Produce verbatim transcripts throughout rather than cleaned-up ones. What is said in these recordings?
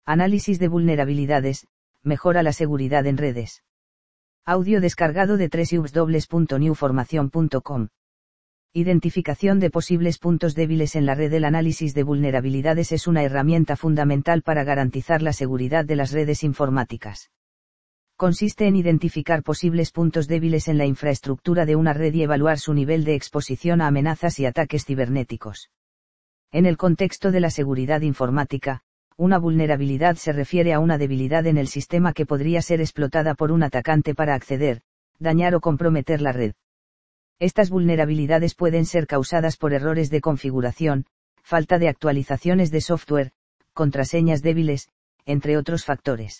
Análisis de vulnerabilidades, mejora la seguridad en redes. Audio descargado de doble u doble u doble u punto new formación punto com. Identificación de posibles puntos débiles en la red. El análisis de vulnerabilidades es una herramienta fundamental para garantizar la seguridad de las redes informáticas. Consiste en identificar posibles puntos débiles en la infraestructura de una red y evaluar su nivel de exposición a amenazas y ataques cibernéticos. En el contexto de la seguridad informática, una vulnerabilidad se refiere a una debilidad en el sistema que podría ser explotada por un atacante para acceder, dañar o comprometer la red. Estas vulnerabilidades pueden ser causadas por errores de configuración, falta de actualizaciones de software, contraseñas débiles, entre otros factores.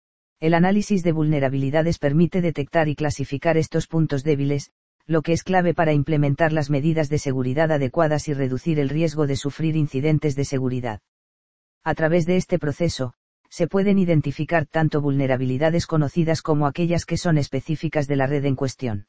El análisis de vulnerabilidades permite detectar y clasificar estos puntos débiles, lo que es clave para implementar las medidas de seguridad adecuadas y reducir el riesgo de sufrir incidentes de seguridad. A través de este proceso, se pueden identificar tanto vulnerabilidades conocidas como aquellas que son específicas de la red en cuestión.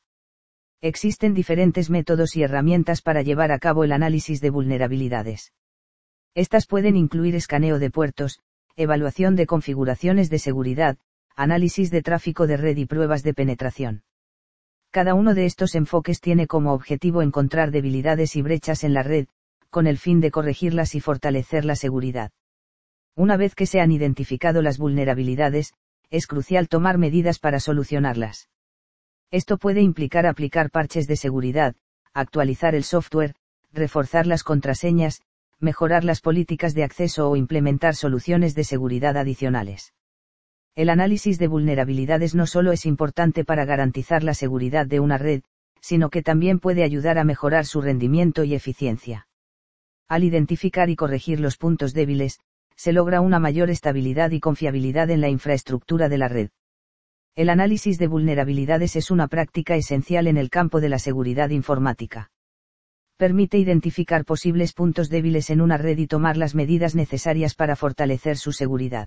Existen diferentes métodos y herramientas para llevar a cabo el análisis de vulnerabilidades. Estas pueden incluir escaneo de puertos, evaluación de configuraciones de seguridad, análisis de tráfico de red y pruebas de penetración. Cada uno de estos enfoques tiene como objetivo encontrar debilidades y brechas en la red, con el fin de corregirlas y fortalecer la seguridad. Una vez que se han identificado las vulnerabilidades, es crucial tomar medidas para solucionarlas. Esto puede implicar aplicar parches de seguridad, actualizar el software, reforzar las contraseñas, mejorar las políticas de acceso o implementar soluciones de seguridad adicionales. El análisis de vulnerabilidades no solo es importante para garantizar la seguridad de una red, sino que también puede ayudar a mejorar su rendimiento y eficiencia. Al identificar y corregir los puntos débiles, se logra una mayor estabilidad y confiabilidad en la infraestructura de la red. El análisis de vulnerabilidades es una práctica esencial en el campo de la seguridad informática. Permite identificar posibles puntos débiles en una red y tomar las medidas necesarias para fortalecer su seguridad.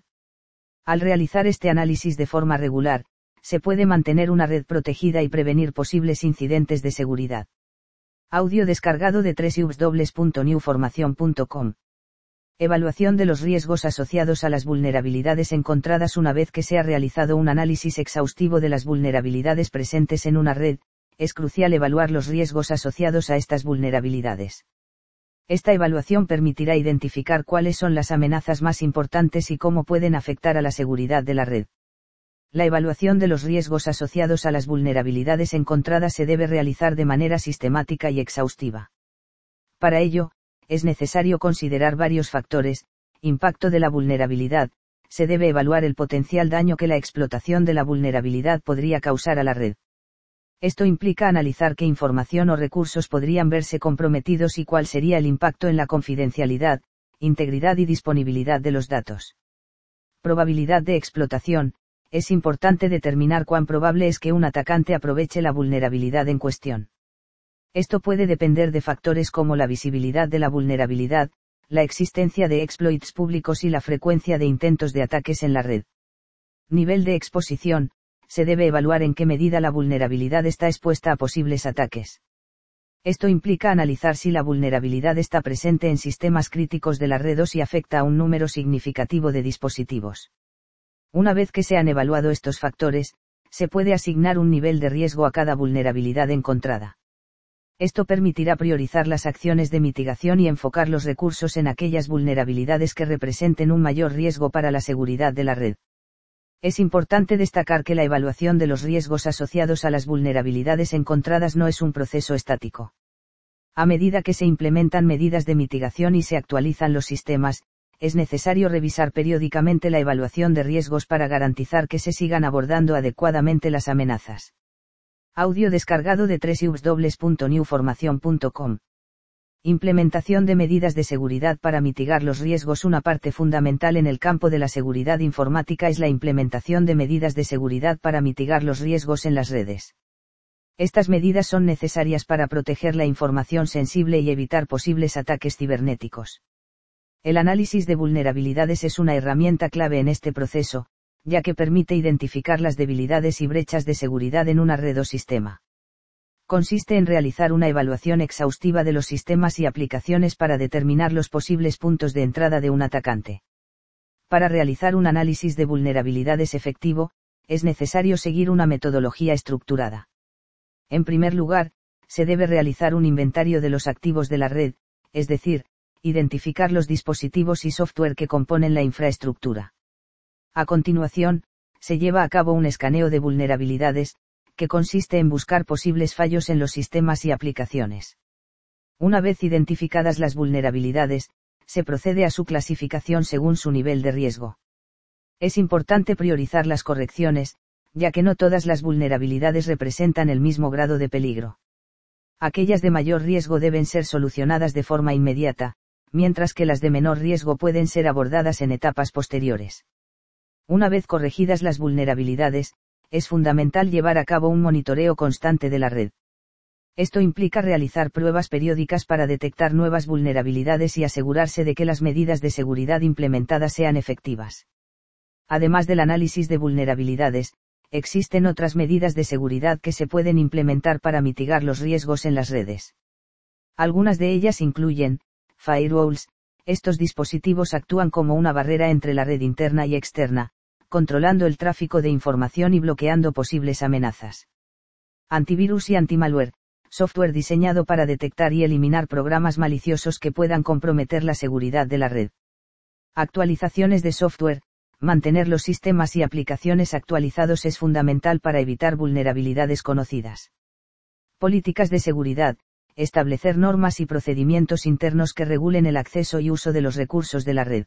Al realizar este análisis de forma regular, se puede mantener una red protegida y prevenir posibles incidentes de seguridad. Audio descargado de doble u doble u doble u punto new formación punto com. Evaluación de los riesgos asociados a las vulnerabilidades encontradas. Una vez que se ha realizado un análisis exhaustivo de las vulnerabilidades presentes en una red, es crucial evaluar los riesgos asociados a estas vulnerabilidades. Esta evaluación permitirá identificar cuáles son las amenazas más importantes y cómo pueden afectar a la seguridad de la red. La evaluación de los riesgos asociados a las vulnerabilidades encontradas se debe realizar de manera sistemática y exhaustiva. Para ello, es necesario considerar varios factores: impacto de la vulnerabilidad, se debe evaluar el potencial daño que la explotación de la vulnerabilidad podría causar a la red. Esto implica analizar qué información o recursos podrían verse comprometidos y cuál sería el impacto en la confidencialidad, integridad y disponibilidad de los datos. Probabilidad de explotación, es importante determinar cuán probable es que un atacante aproveche la vulnerabilidad en cuestión. Esto puede depender de factores como la visibilidad de la vulnerabilidad, la existencia de exploits públicos y la frecuencia de intentos de ataques en la red. Nivel de exposición, se debe evaluar en qué medida la vulnerabilidad está expuesta a posibles ataques. Esto implica analizar si la vulnerabilidad está presente en sistemas críticos de la red o si afecta a un número significativo de dispositivos. Una vez que se han evaluado estos factores, se puede asignar un nivel de riesgo a cada vulnerabilidad encontrada. Esto permitirá priorizar las acciones de mitigación y enfocar los recursos en aquellas vulnerabilidades que representen un mayor riesgo para la seguridad de la red. Es importante destacar que la evaluación de los riesgos asociados a las vulnerabilidades encontradas no es un proceso estático. A medida que se implementan medidas de mitigación y se actualizan los sistemas, es necesario revisar periódicamente la evaluación de riesgos para garantizar que se sigan abordando adecuadamente las amenazas. Audio descargado de doble u doble u doble u punto new formación punto com. Implementación de medidas de seguridad para mitigar los riesgos. Una parte fundamental en el campo de la seguridad informática es la implementación de medidas de seguridad para mitigar los riesgos en las redes. Estas medidas son necesarias para proteger la información sensible y evitar posibles ataques cibernéticos. El análisis de vulnerabilidades es una herramienta clave en este proceso, ya que permite identificar las debilidades y brechas de seguridad en una red o sistema. Consiste en realizar una evaluación exhaustiva de los sistemas y aplicaciones para determinar los posibles puntos de entrada de un atacante. Para realizar un análisis de vulnerabilidades efectivo, es necesario seguir una metodología estructurada. En primer lugar, se debe realizar un inventario de los activos de la red, es decir, identificar los dispositivos y software que componen la infraestructura. A continuación, se lleva a cabo un escaneo de vulnerabilidades, que consiste en buscar posibles fallos en los sistemas y aplicaciones. Una vez identificadas las vulnerabilidades, se procede a su clasificación según su nivel de riesgo. Es importante priorizar las correcciones, ya que no todas las vulnerabilidades representan el mismo grado de peligro. Aquellas de mayor riesgo deben ser solucionadas de forma inmediata, mientras que las de menor riesgo pueden ser abordadas en etapas posteriores. Una vez corregidas las vulnerabilidades, es fundamental llevar a cabo un monitoreo constante de la red. Esto implica realizar pruebas periódicas para detectar nuevas vulnerabilidades y asegurarse de que las medidas de seguridad implementadas sean efectivas. Además del análisis de vulnerabilidades, existen otras medidas de seguridad que se pueden implementar para mitigar los riesgos en las redes. Algunas de ellas incluyen firewalls. Estos dispositivos actúan como una barrera entre la red interna y externa, controlando el tráfico de información y bloqueando posibles amenazas. Antivirus y antimalware, software diseñado para detectar y eliminar programas maliciosos que puedan comprometer la seguridad de la red. Actualizaciones de software. Mantener los sistemas y aplicaciones actualizados es fundamental para evitar vulnerabilidades conocidas. Políticas de seguridad. Establecer normas y procedimientos internos que regulen el acceso y uso de los recursos de la red.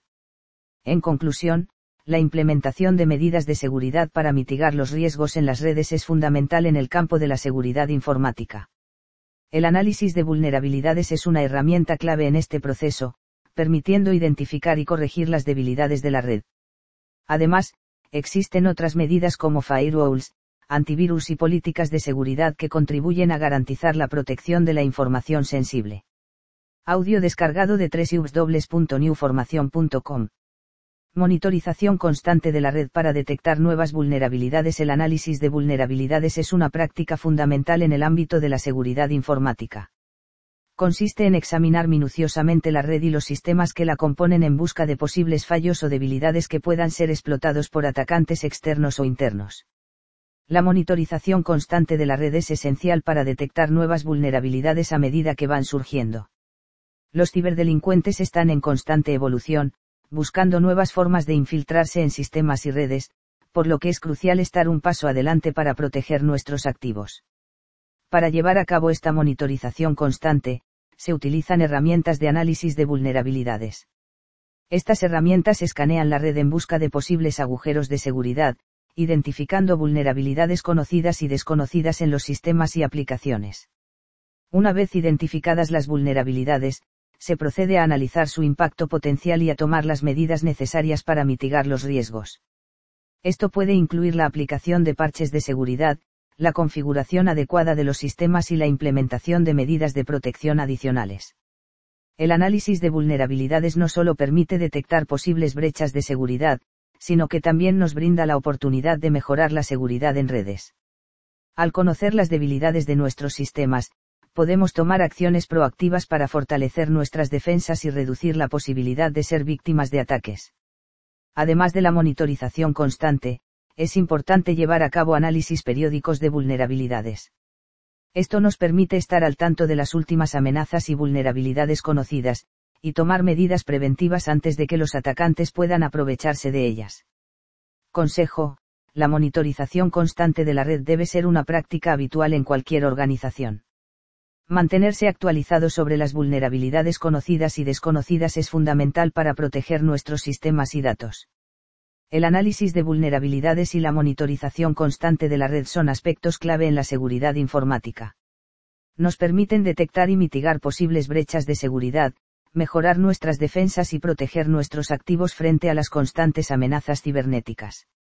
En conclusión, la implementación de medidas de seguridad para mitigar los riesgos en las redes es fundamental en el campo de la seguridad informática. El análisis de vulnerabilidades es una herramienta clave en este proceso, permitiendo identificar y corregir las debilidades de la red. Además, existen otras medidas como firewalls, antivirus y políticas de seguridad que contribuyen a garantizar la protección de la información sensible. Audio descargado de doble u doble u doble u punto new formación punto com. Monitorización constante de la red para detectar nuevas vulnerabilidades. El análisis de vulnerabilidades es una práctica fundamental en el ámbito de la seguridad informática. Consiste en examinar minuciosamente la red y los sistemas que la componen en busca de posibles fallos o debilidades que puedan ser explotados por atacantes externos o internos. La monitorización constante de la red es esencial para detectar nuevas vulnerabilidades a medida que van surgiendo. Los ciberdelincuentes están en constante evolución, buscando nuevas formas de infiltrarse en sistemas y redes, por lo que es crucial estar un paso adelante para proteger nuestros activos. Para llevar a cabo esta monitorización constante, se utilizan herramientas de análisis de vulnerabilidades. Estas herramientas escanean la red en busca de posibles agujeros de seguridad, identificando vulnerabilidades conocidas y desconocidas en los sistemas y aplicaciones. Una vez identificadas las vulnerabilidades, se procede a analizar su impacto potencial y a tomar las medidas necesarias para mitigar los riesgos. Esto puede incluir la aplicación de parches de seguridad, la configuración adecuada de los sistemas y la implementación de medidas de protección adicionales. El análisis de vulnerabilidades no solo permite detectar posibles brechas de seguridad, sino que también nos brinda la oportunidad de mejorar la seguridad en redes. Al conocer las debilidades de nuestros sistemas, podemos tomar acciones proactivas para fortalecer nuestras defensas y reducir la posibilidad de ser víctimas de ataques. Además de la monitorización constante, es importante llevar a cabo análisis periódicos de vulnerabilidades. Esto nos permite estar al tanto de las últimas amenazas y vulnerabilidades conocidas, y tomar medidas preventivas antes de que los atacantes puedan aprovecharse de ellas. Consejo: la monitorización constante de la red debe ser una práctica habitual en cualquier organización. Mantenerse actualizado sobre las vulnerabilidades conocidas y desconocidas es fundamental para proteger nuestros sistemas y datos. El análisis de vulnerabilidades y la monitorización constante de la red son aspectos clave en la seguridad informática. Nos permiten detectar y mitigar posibles brechas de seguridad, mejorar nuestras defensas y proteger nuestros activos frente a las constantes amenazas cibernéticas.